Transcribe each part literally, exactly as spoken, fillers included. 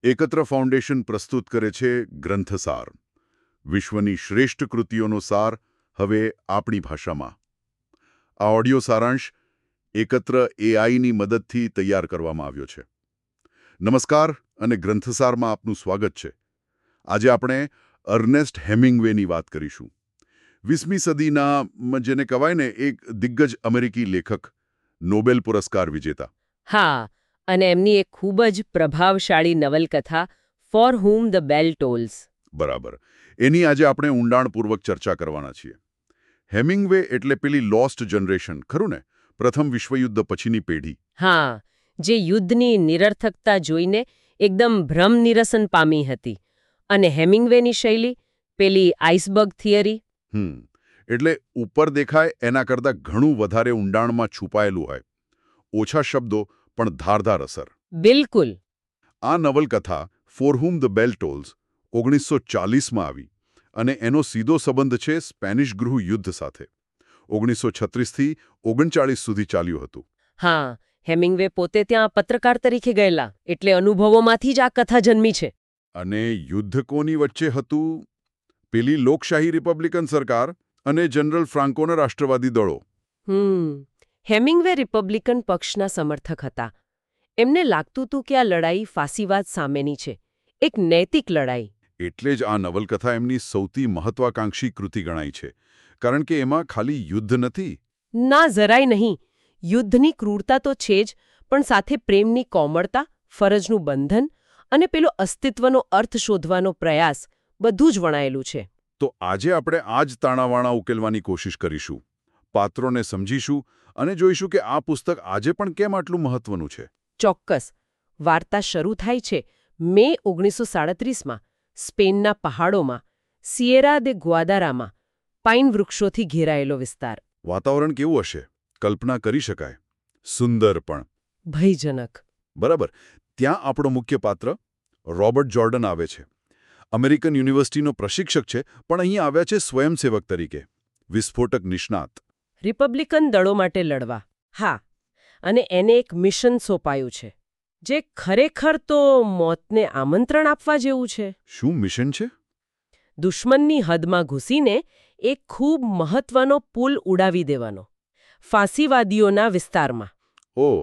એકત્ર ફાઉન્ડેશન પ્રસ્તુત કરે છે ગ્રંથસાર, વિશ્વની શ્રેષ્ઠ કૃતિઓનો સાર હવે આપણી ભાષામાં. આ ઓડિયો સારાંશ એકત્ર એઆઈની મદદથી તૈયાર કરવામાં આવ્યો છે. નમસ્કાર અને ગ્રંથસારમાં આપનું સ્વાગત છે. આજે આપણે અર્નેસ્ટ હેમિંગવેની વાત કરીશું. વીસમી સદીના જેને કહેવાય ને એક દિગ્ગજ અમેરિકી લેખક, નોબેલ પુરસ્કાર વિજેતા. હા, અને એમની એક ખૂબ જ પ્રભાવશાળી નવલકથા For Whom the Bell Tolls. બરાબર. એની આજે આપણે ઊંડાણપૂર્વક ચર્ચા કરવાના છીએ. હેમિંગવે એટલે પેલી લોસ્ટ જનરેશન, ખરું ને? પ્રથમ વિશ્વયુદ્ધ પછીની પેઢી. હા, જે યુદ્ધની નિરર્થકતા જોઈને એકદમ ભ્રમ નિરસન પામી હતી. અને હેમિંગવેની શૈલી, પેલી આઇસબર્ગ થિયરી. હમ એટલે ઉપર દેખાય એના કરતાં ઘણું વધારે ઊંડાણમાં છુપાયેલું હોય. ઓછા શબ્દો પણ ધારદાર અસર. બિલકુલ. આ નવલકથા For Whom the Bell Tolls ઓગણીસો ચાલીસમાં આવી અને એનો સીધો સંબંધ છે સ્પેનિશ ગૃહ યુદ્ધ સાથે. ઓગણીસો છત્રીસથી ઓગણચાળીસ સુધી ચાલ્યું હતું. હા, હેમિંગવે પોતે ત્યાં પત્રકાર તરીકે ગયેલા, એટલે અનુભવોમાંથી જ આ કથા જન્મી છે. અને યુદ્ધ કોની વચ્ચે હતું? પેલી લોકશાહી રિપબ્લિકન સરકાર અને જનરલ ફ્રાન્કોના રાષ્ટ્રવાદી દળો. હમ હેમિંગવે રિપબ્લિકન પક્ષના સમર્થક હતા. એમને લાગતું હતું કે આ લડાઈ ફાસીવાદ સામેની છે, એક નૈતિક લડાઈ. એટલે જ આ નવલકથા એમની સૌથી મહત્વાકાંક્ષી કૃતિ ગણાય છે, કારણ કે એમાં ખાલી યુદ્ધ નથી. ના, જરાય નહીં. યુદ્ધની ક્રૂરતા તો છે જ, પણ સાથે પ્રેમની કોમળતા, ફરજનું બંધન અને પેલો અસ્તિત્વનો અર્થ શોધવાનો પ્રયાસ, બધું જ વણાયેલું છે. તો આજે આપણે આ જ તાણાવાણા ઉકેલવાની કોશિશ કરીશું. પાત્રોને સમજીશું અને જોઈશું કે આ પુસ્તક આજે પણ કેમ આટલું મહત્વનું છે. ચોક્કસ. વાર્તા શરૂ થાય છે મે ઓગણીસો સાડત્રીસમાં સ્પેનના પહાડોમાં, સિયેરા દે ગ્વાદારામાં, પાઇન વૃક્ષોથી ઘેરાયેલો વિસ્તાર. વાતાવરણ કેવું હશે? કલ્પના કરી શકાય. સુંદર પણ ભયજનક. બરાબર. ત્યાં આપણો મુખ્ય પાત્ર રોબર્ટ જોર્ડન આવે છે. અમેરિકન યુનિવર્સિટીનો પ્રશિક્ષક છે, પણ અહીં આવ્યા છે સ્વયંસેવક તરીકે, વિસ્ફોટક નિષ્ણાત. રિપબ્લિકન દળો માટે લડવા. હા, અને એને એક મિશન સોંપાયું છે, જે ખરેખર તો મોતને આમંત્રણ આપવા જેવું છે. શું મિશન છે? દુશ્મનની હદમાં ઘૂસીને એક ખૂબ મહત્વનો પુલ ઉડાવી દેવાનો, ફાંસીવાદીઓના વિસ્તારમાં. ઓહ,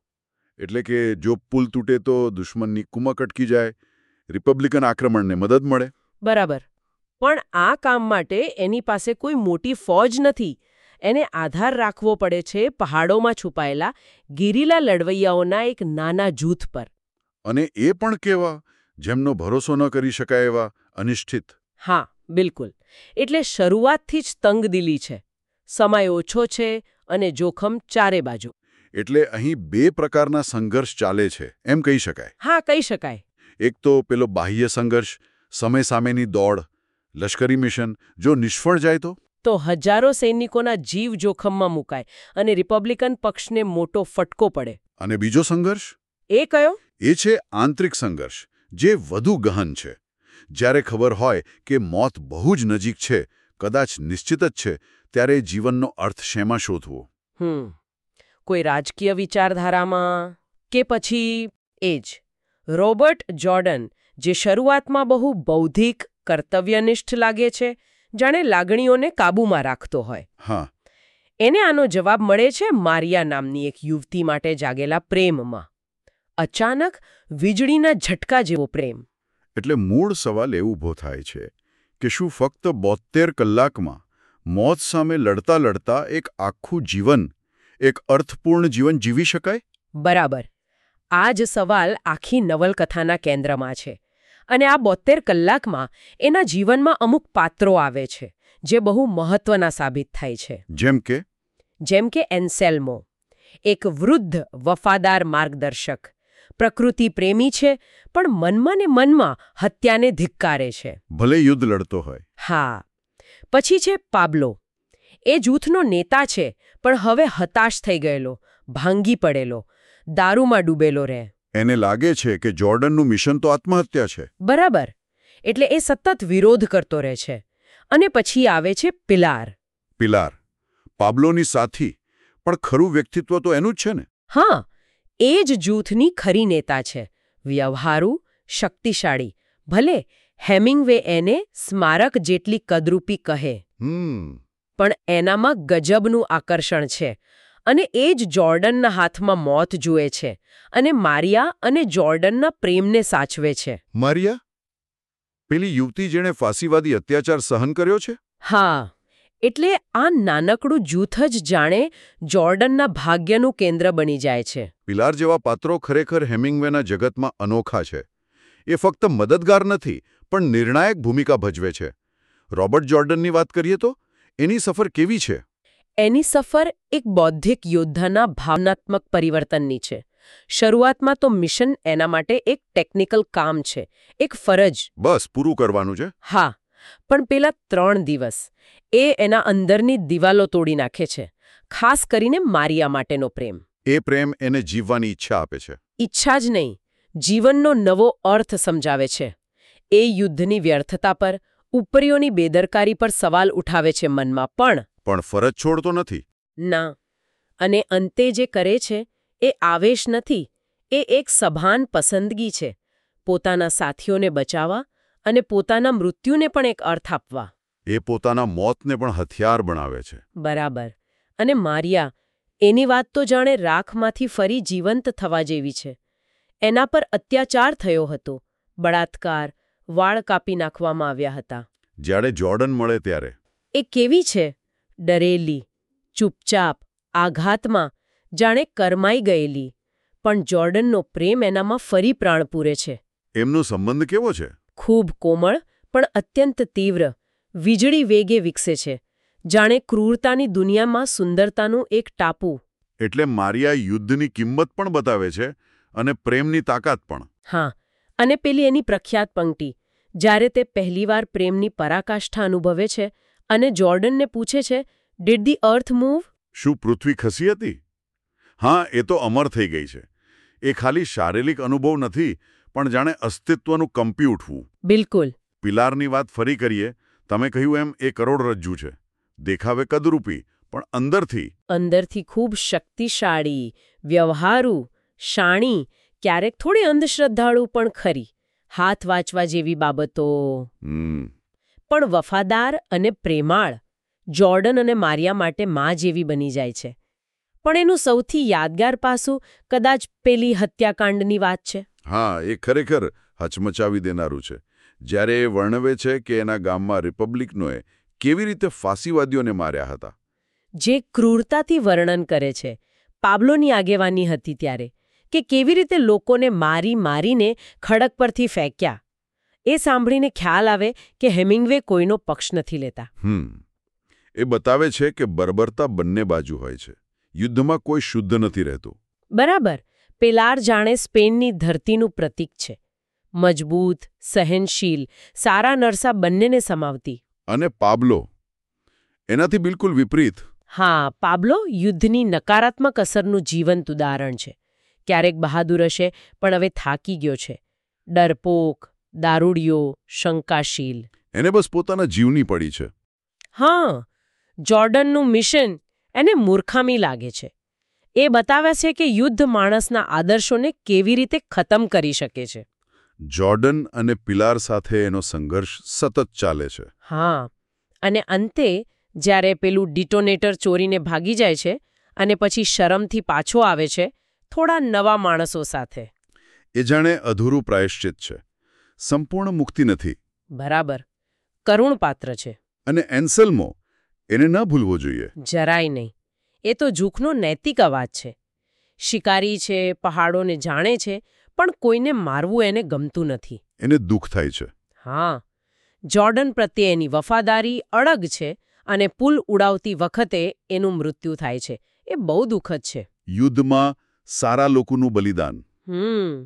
એટલે કે જો પુલ તૂટે તો દુશ્મનની કુમક અટકી જાય, રિપબ્લિકન આક્રમણને મદદ મળે. બરાબર. પણ આ કામ માટે એની પાસે કોઈ મોટી ફોજ નથી. એને આધાર રાખવો પડે છે પહાડોમાં છુપાયેલા ગેરીલા લડવૈયાઓના એક નાના જૂથ પર. અને એ પણ કેવા, જેમનો ભરોસો ન કરી શકાય એવા, અનિશ્ચિત. હા, બિલકુલ. એટલે શરૂઆતથી જ તંગદિલી છે, સમય ઓછો છે અને જોખમ ચારે બાજુ. એટલે અહીં બે પ્રકારના સંઘર્ષ ચાલે છે, એમ કહી શકાય. હા, કહી શકાય. એક તો પેલો બાહ્ય સંઘર્ષ, સમય સામેની દોડ, લશ્કરી મિશન. જો નિષ્ફળ જાય તો તો હજારો સૈનિકોના જીવ જોખમમાં મુકાય અને રિપબ્લિકન પક્ષને મોટો ફટકો પડે. અને બીજો સંઘર્ષ? એ કયો? એ છે આંતરિક સંઘર્ષ, જે વધુ ગહન છે. જ્યારે ખબર હોય કે મોત બહુ જ નજીક છે, કદાચ નિશ્ચિત જ છે, ત્યારે જીવનનો અર્થ શેમાં શોધવો? હમ કોઈ રાજકીય વિચારધારામાં, કે પછી એ જ રોબર્ટ જોર્ડન, જે શરૂઆતમાં બહુ બૌદ્ધિક, કર્તવ્યનિષ્ઠ લાગે છે, જાણે લાગણીઓને કાબૂમાં રાખતો હોય. હા. એને આનો જવાબ મળે છે મારિયા નામની એક યુવતી માટે જાગેલા પ્રેમમાં. અચાનક વીજળીના ઝટકા જેવો પ્રેમ. એટલે મૂળ સવાલ એ ઊભો થાય છે કે શું ફક્ત બોતેર કલાકમાં મોત સામે લડતા લડતા એક આખું જીવન, એક અર્થપૂર્ણ જીવન જીવી શકાય? બરાબર. આ જ સવાલ આખી નવલકથાના કેન્દ્રમાં છે. અને આ બોતેર કલાકમાં એના જીવનમાં અમુક પાત્રો આવે છે, જે બહુ મહત્વના સાબિત થાય છે. જેમ કે? જેમ કે એન્સેલ્મો, એક વૃદ્ધ વફાદાર માર્ગદર્શક, પ્રકૃતિ પ્રેમી છે, પણ મનમાં ને મનમાં હત્યાને ધિક્કારે છે, ભલે યુદ્ધ લડતો હોય. હા. પછી છે પાબ્લો. એ જૂથનો નેતા છે, પણ હવે હતાશ થઈ ગયેલો, ભાંગી પડેલો, દારૂમાં ડૂબેલો રહે. એને લાગે છે કે જોર્ડનનું મિશન તો આત્મહત્યા છે. બરાબર. એટલે એ સતત વિરોધ કરતો રહે છે. અને પછી આવે છે પિલાર. પિલાર પાબ્લોની સાથી, પણ ખરું વ્યક્તિત્વ તો એનું જ છે ને? હા, એ જ જૂથની ખરી નેતા છે. વ્યવહારુ, શક્તિશાળી, ભલે હેમિંગવે એને સ્મારક જેટલી કદરૂપી કહે, હમ પણ એનામાં ગજબનું આકર્ષણ છે. અને એ જ જોર્ડનના હાથમાં મોત જુએ છે અને મારિયા અને જોર્ડનના પ્રેમને સાચવે છે. મારિયા, પેલી યુવતી જેણે ફાંસીવાદી અત્યાચાર સહન કર્યો છે? હા, એટલે આ નાનકડું જૂથ જ જાણે જોર્ડનના ભાગ્યનું કેન્દ્ર બની જાય છે. પિલાર જેવા પાત્રો ખરેખર હેમિંગવેના જગતમાં અનોખા છે. એ ફક્ત મદદગાર નથી, પણ નિર્ણાયક ભૂમિકા ભજવે છે. રોબર્ટ જોર્ડનની વાત કરીએ તો એની સફર કેવી છે? એની સફર એક બૌદ્ધિક યોદ્ધાના ભાવનાત્મક પરિવર્તનની છે. શરૂઆતમાં તો મિશન એના માટે એક ટેકનિકલ કામ છે, એક ફરજ. બસ પૂરું કરવાનું છે. હા, પણ પેલા ત્રણ દિવસ એ એના અંદરની દિવાલો તોડી નાખે છે, ખાસ કરીને મારિયા માટેનો પ્રેમ. એ પ્રેમ એને જીવવાની ઈચ્છા આપે છે. ઈચ્છા જ નહીં, જીવનનો નવો અર્થ સમજાવે છે. એ યુદ્ધની વ્યર્થતા પર, ઉપરીઓની બેદરકારી પર સવાલ ઉઠાવે છે મનમાં, પણ પણ ફરજ છોડતો નથી. ના, અને અંતે જે કરે છે એ આવેશ નથી, એ એક સભાન પસંદગી છે. પોતાના સાથીઓને બચાવવા અને પોતાના મૃત્યુને પણ એક અર્થ આપવા. એ પોતાના મોતને પણ હથિયાર બનાવે છે. બરાબર. અને મારિયા, એની વાત તો જાણે રાખમાંથી ફરી જીવંત થવા જેવી છે. એના પર અત્યાચાર થયો હતો, બળાત્કાર, વાળ કાપી નાખવામાં આવ્યા હતા. જ્યારે જોર્ડન મળે ત્યારે એ કેવી છે? ડરેલી, ચૂપચાપ, આઘાતમાં, જાણે કરમાઈ ગયેલી. પણ જોર્ડનનો પ્રેમ એનામાં ફરી પ્રાણ પૂરે છે. એમનો સંબંધ કેવો છે? ખૂબ કોમળ, પણ અત્યંત તીવ્ર, વીજળી વેગે વિકસે છે. જાણે ક્રૂરતાની દુનિયામાં સુંદરતાનું એક ટાપુ. એટલે મારિયા યુદ્ધની કિંમત પણ બતાવે છે અને પ્રેમની તાકાત પણ. હા, અને પેલી એની પ્રખ્યાત પંક્તિ, જ્યારે તે પહેલીવાર પ્રેમની પરાકાષ્ઠા અનુભવે છે અને જોર્ડનને પૂછે છે, ડીડ ધી અર્થ મૂવ? શું પૃથ્વી ખસી હતી? હા, એ તો અમર થઈ ગઈ છે. એ ખાલી શારીરિક અનુભવ નથી, પણ જાણે અસ્તિત્વનું કંપી ઉઠવું. બિલકુલ. પિલારની વાત ફરી કરીએ. તમે કહ્યું એમ એ કરોડરજ્જુ છે. દેખાવે કદરૂપી, પણ અંદરથી અંદરથી ખૂબ શક્તિશાળી, વ્યવહારુ, શાણી, ક્યારેક થોડી અંધશ્રદ્ધાળુ પણ ખરી. હાથ વાંચવા જેવી બાબતો. હમ પણ વફાદાર અને પ્રેમાળ. જોર્ડન અને મારિયા માટે માં જેવી બની જાય છે. પણ એનું સૌથી યાદગાર પાસું કદાચ પેલી હત્યાકાંડની વાત છે. હા, એ ખરેખર હચમચાવી દેનારું છે. જ્યારે એ વર્ણવે છે કે એના ગામમાં રિપબ્લિકનોએ કેવી રીતે ફાંસીવાદીઓને માર્યા હતા. જે ક્રૂરતાથી વર્ણન કરે છે, પાબ્લોની આગેવાની હતી ત્યારે, કે કેવી રીતે લોકોને મારી મારીને ખડક પરથી ફેંક્યા. એ સાંભળીને ખ્યાલ આવે કે હેમિંગવે કોઈનો પક્ષ નથી લેતા. હમ એ બતાવે છે કે બર્બરતા બંને બાજુ હોય છે. યુદ્ધમાં કોઈ શુદ્ધ નથી રહેતું. બરાબર. પિલાર જાણે સ્પેનની ધરતીનું પ્રતીક છે. મજબૂત, સહનશીલ, સારા નરસા બંનેને સમાવતી. અને પાબ્લો એનાથી બિલકુલ વિપરીત. હા, પાબ્લો યુદ્ધની નકારાત્મક અસરનું જીવંત ઉદાહરણ છે. ક્યારેક બહાદુર હશે, પણ હવે થાકી ગયો છે. ડરપોક, દારૂડિયો, શંકાશીલ. એને બસ પોતાના જીવની પડી છે. હા, જોર્ડનનું મિશન એને મૂર્ખામી લાગે છે. એ બતાવે છે કે યુદ્ધ માણસના આદર્શોને કેવી રીતે ખતમ કરી શકે છે. જોર્ડન અને પિલાર સાથે એનો સંઘર્ષ સતત ચાલે છે. હા, અને અંતે જ્યારે પેલું ડિટોનેટર ચોરીને ભાગી જાય છે અને પછી શરમથી પાછો આવે છે, થોડા નવા માણસો સાથે. એ જાણે અધૂરું પ્રાયશ્ચિત છે. સંપૂર્ણ મુક્તિ નથી. બરાબર. કરુણ પાત્ર છે. અને એન્સેલ્મો, એને ન ભૂલવો જોઈએ. જરાય નહીં. એ તો જૂખનો નૈતિક અવાજ છે. શિકારી છે, પહાડોને જાણે છે, પણ કોઈને મારવું એને ગમતું નથી. એને દુઃખ થાય છે. હા, જોર્ડન પ્રત્યે એની વફાદારી અડગ છે અને પુલ ઉડાવતી વખતે એનું મૃત્યુ થાય છે. એ બહુ દુઃખદ છે. યુદ્ધમાં સારા લોકોનું બલિદાન. હમ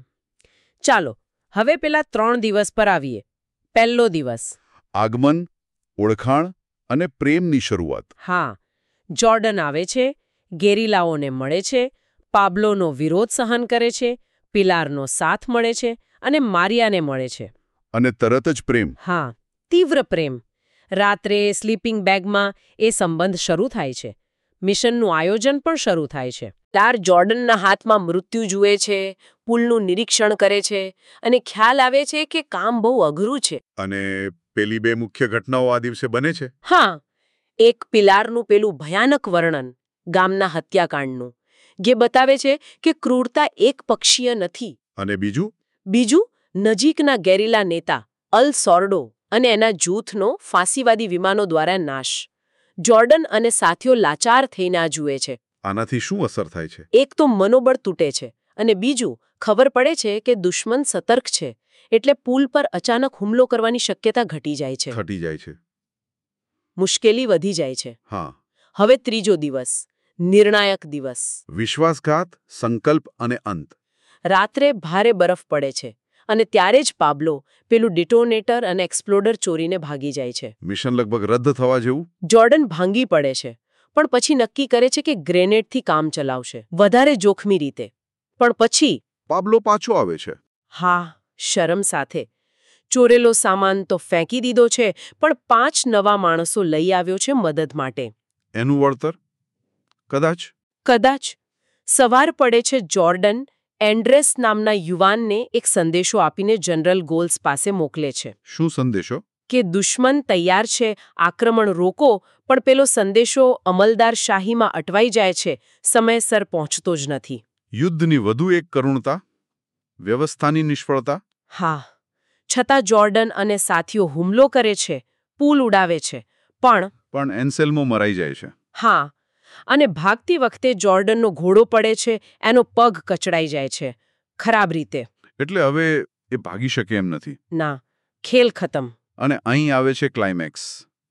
ચાલો હવે પેલા ત્રણ દિવસ પર આવીએ. પહેલો દિવસ. આગમન, ઓળખાણ અને પ્રેમની શરૂઆત. હા, જોર્ડન આવે છે, ગેરીલાઓને મળે છે, પાબ્લોનો વિરોધ સહન કરે છે, પિલારનો સાથ મળે છે અને મારિયાને મળે છે. અને તરત જ પ્રેમ. હા, તીવ્ર પ્રેમ. રાત્રે સ્લીપિંગ બેગમાં એ સંબંધ શરૂ થાય છે. મિશનનું આયોજન પણ શરૂ થાય છે. પિલાર જોર્ડનના હાથમાં મૃત્યુ જુએ છે, પુલનું નિરીક્ષણ કરે છે અને ખ્યાલ આવે છે કે કામ બહુ અઘરું છે. અને પેલી બે મુખ્ય ઘટનાઓ આ દિવસે બને છે. હા, એક પિલારનું પેલું ભયાનક વર્ણન ગામના હત્યાકાંડનું, જે બતાવે છે કે ક્રૂરતા એક પક્ષીય નથી. અને બીજું બીજું નજીકના ગેરિલા નેતા અલ સોર્ડો અને એના જૂથનો ફાંસીવાદી વિમાનો દ્વારા નાશ. જોર્ડન અને સાથીઓ લાચાર થઈને આ જુએ છે. આનાથી શું અસર થાય છે? એક તો મનોબળ તૂટે છે અને બીજું ખબર પડે છે કે દુશ્મન સતર્ક છે, એટલે પુલ પર અચાનક હુમલો કરવાની શક્યતા ઘટી જાય છે. ઘટી જાય છે. મુશ્કેલી વધી જાય છે. હા. હવે ત્રીજો દિવસ, નિર્ણાયક દિવસ. વિશ્વાસઘાત, સંકલ્પ અને અંત. રાત્રે ભારે બરફ પડે છે અને ત્યારે જ પાબ્લો પેલું ડિટોનેટર અને એક્સપ્લોડર ચોરીને ભાગી જાય છે. મિશન લગભગ રદ થવા જેવું. જોર્ડન ભાંગી પડે છે, પણ પછી નક્કી કરે છે કે ગ્રેનેડથી કામ ચલાવશે, વધારે જોખમી રીતે. પણ પછી પાબ્લો પાછો આવે છે. હા, શરમ સાથે. ચોરેલો સામાન તો ફેંકી દીધો છે, પણ પાંચ નવા માણસો લઈ આવ્યો છે મદદ માટે. એનું વળતર? કદાચ કદાચ. સવાર પડે છે જોર્ડન એન્ડ્રેસ નામના યુવાનને એક સંદેશો આપીને જનરલ ગોલ્સ પાસે મોકલે છે. શું સંદેશો? કે દુશ્મન તૈયાર છે, આક્રમણ રોકો, પણ પેલો સંદેશો અમલદાર શાહીમાં અટવાઈ જાય છે, સમયસર પહોંચતો જ નથી. યુદ્ધની વધુ એક કરુણતા, વ્યવસ્થાની નિષ્ફળતા. હા, છતાં જોર્ડન અને સાથીઓ હુમલો કરે છે, પુલ ઉડાવે છે, પણ પણ એન્સેલ્મો મરાઈ જાય છે. હા, અને ભાગતી વખતે જોર્ડનનો ઘોડો પડે છે, એનો પગ કચડાઈ જાય છે, ખરાબ રીતે. એટલે હવે એ ભાગી શકે એમ નથી. ના, ખેલ ખતમ. અને અહીં આવે છે ક્લાઇમેક્સ,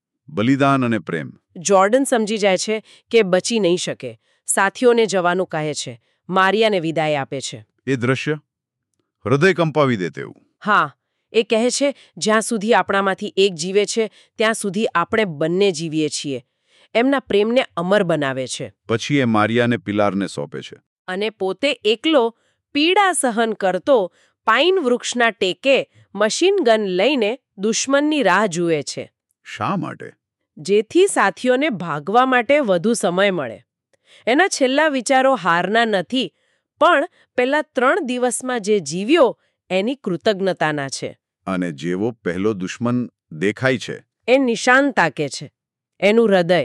બલિદાન અને પ્રેમ. જોર્ડન સમજી જાય છે કે બચી નહીં શકે, સાથીઓને જવાનું કહે છે, મારિયાને વિદાય આપે છે. એ દ્રશ્ય હૃદય કંપાવી દે તેવું. હા, એ કહે છે જ્યાં સુધી આપણામાંથી એક જીવે છે ત્યાં સુધી આપણે બંને જીવીએ છીએ. એમના પ્રેમને અમર બનાવે છે. પછી એ મારિયાને પિલારને સોંપે છે. અને પોતે એકલો પીડા સહન કરતો પાઇન વૃક્ષના ટેકે મશીન ગન લઈને દુશ્મનની રાહ જુએ છે. શા માટે? જેથી સાથીઓને ભાગવા માટે વધુ સમય મળે. એના છેલ્લા વિચારો હારના નથી, પણ પેલા ત્રણ દિવસમાં જે જીવ્યો એની કૃતજ્ઞતાના છે. અને જેવો પહેલો દુશ્મન દેખાય છે એ નિશાન તાકે છે. એનું હૃદય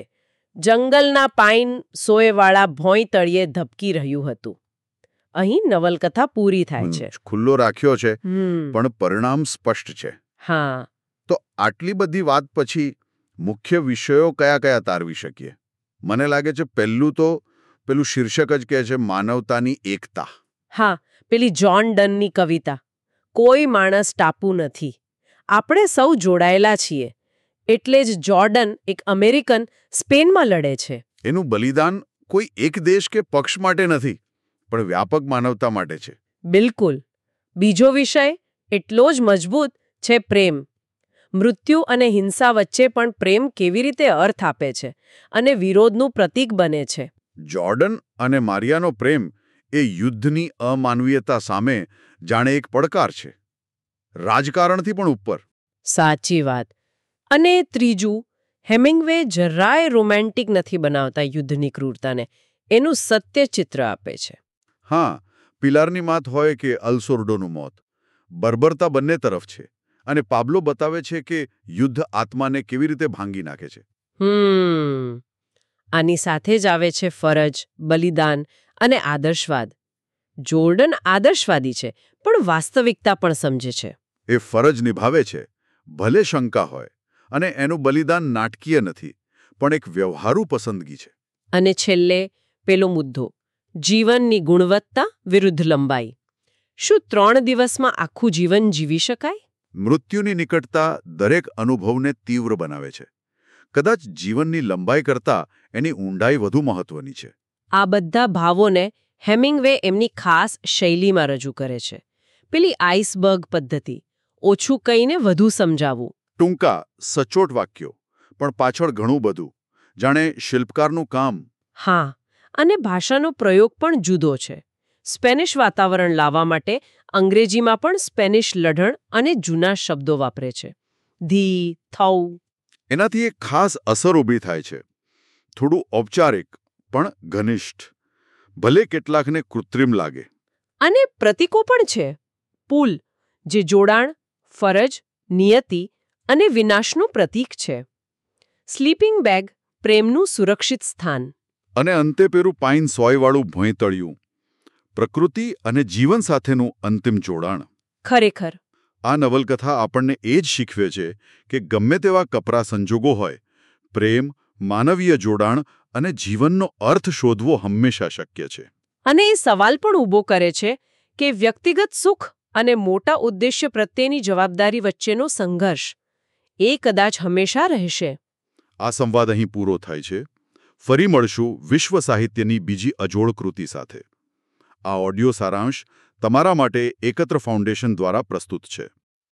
જંગલના પાઇન સોયવાળા ભોંય તળિયે ધબકી રહ્યું હતું. અહીં નવલકથા પૂરી થાય છે. ખુલ્લો રાખ્યો છે, પણ પરિણામ સ્પષ્ટ છે. હા. તો આટલી બધી વાત પછી મુખ્ય વિષયો કયા કયા તારવી શકીએ? મને લાગે છે પહેલું તો પેલું શીર્ષક જ કહે છે, માનવતાની એકતા. હા, પેલી જ્હોન ડનની કવિતા, કોઈ માણસ ટાપુ નથી, આપણે સૌ જોડાયેલા છીએ. એટલે જ જોર્ડન એક અમેરિકન સ્પેનમાં લડે છે. એનું બલિદાન કોઈ એક દેશ કે પક્ષ માટે નથી, પણ વ્યાપક માનવતા માટે છે. બિલકુલ. બીજો વિષય એટલો જ મજબૂત છે, પ્રેમ. મૃત્યુ અને હિંસા વચ્ચે પણ પ્રેમ કેવી રીતે અર્થ આપે છે અને વિરોધનું પ્રતીક બને છે. જોર્ડન અને મારિયાનો પ્રેમ એ યુદ્ધની અમાનવીયતા સામે જાણે એક પડકાર છે, રાજકારણથી પણ ઉપર. સાચી વાત. અને ત્રીજું, હેમિંગ્વે જરાય રોમેન્ટિક નથી બનાવતા યુદ્ધની ક્રૂરતાને, એનું સત્ય ચિત્ર આપે છે. હા, પિલારની માત હોય કે અલસોર્ડોનું મોત, બર્બરતા બંને તરફ છે. અને પાબ્લો બતાવે છે કે યુદ્ધ આત્માને કેવી રીતે ભાંગી નાખે છે. હમ આની સાથે જ આવે છે ફરજ, બલિદાન અને આદર્શવાદ. જોર્ડન આદર્શવાદી છે, પણ વાસ્તવિકતા પણ સમજે છે. એ ફરજ નિભાવે છે, ભલે શંકા હોય, અને એનું બલિદાન નાટકીય નથી, પણ એક વ્યવહારુ પસંદગી છે. અને છેલ્લે પેલો મુદ્દો, જીવનની ગુણવત્તા વિરુદ્ધ લંબાઈ. શું ત્રણ દિવસમાં આખું જીવન જીવી શકાય? મૃત્યુની નિકટતા દરેક અનુભવને તીવ્ર બનાવે છે. કદાચ જીવનની લંબાઈ કરતાં એની ઊંડાઈ વધુ મહત્વની છે. આ બધા ભાવોને હેમિંગ્વે એમની ખાસ શૈલીમાં રજૂ કરે છે. પેલી આઇસબર્ગ પદ્ધતિ, ઓછું કહીને વધુ સમજાવવું. ટૂંકા, સચોટ વાક્યો, પણ પાછળ ઘણું બધું, જાણે શિલ્પકારનું કામ. હા, અને ભાષાનો પ્રયોગ પણ જુદો છે. સ્પેનિશ વાતાવરણ લાવવા માટે અંગ્રેજીમાં પણ સ્પેનિશ લઢણ અને જૂના શબ્દો વાપરે છે. Thee, thou. એનાથી એક ખાસ અસર ઊભી થાય છે. થોડું ઔપચારિક પણ ઘનિષ્ઠ. ભલે કેટલાકને કૃત્રિમ લાગે. અને પ્રતીકો પણ છે. પુલ, જે જોડાણ, ફરજ, નિયતિ અને વિનાશનું પ્રતીક છે. સ્લીપિંગ બેગ, પ્રેમનું સુરક્ષિત સ્થાન. અને અંતે પેલું પાઇન સોયવાળું ભોંયતળિયું, પ્રકૃતિ અને જીવન સાથેનું અંતિમ જોડાણ. ખરેખર આ નવલકથા આપણને એ જ શીખવે છે કે ગમે તેવા કપરા સંજોગો હોય, પ્રેમ, માનવીય જોડાણ અને જીવનનો અર્થ શોધવો હંમેશા શક્ય છે. અને એ સવાલ પણ ઊભો કરે છે કે વ્યક્તિગત સુખ અને મોટા ઉદ્દેશ્ય પ્રત્યેની જવાબદારી વચ્ચેનો સંઘર્ષ એ કદાચ હંમેશા રહેશે. આ સંવાદ અહીં પૂરો થાય છે. ફરી મળશું વિશ્વ સાહિત્યની બીજી અજોડ કૃતિ સાથે. આ ઓડિયો સારાંશ તમારા માટે એકત્ર ફાઉન્ડેશન દ્વારા પ્રસ્તુત છે.